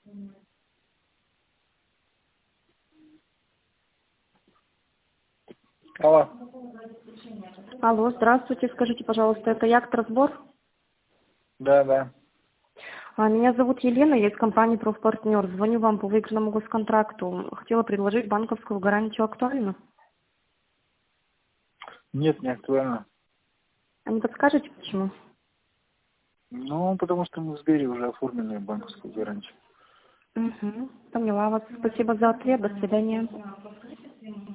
Алло. Алло, здравствуйте. Скажите, пожалуйста, это Яхт-разбор? Да. Меня зовут Елена, я из компании «Профпартнер». Звоню вам по выигранному госконтракту. Хотела предложить банковскую гарантию. Актуально? Нет, не актуально. А не подскажете, почему? Ну, потому что мы в Сбере уже оформили банковскую гарантию. Угу, поняла вас. Спасибо за ответ. До свидания.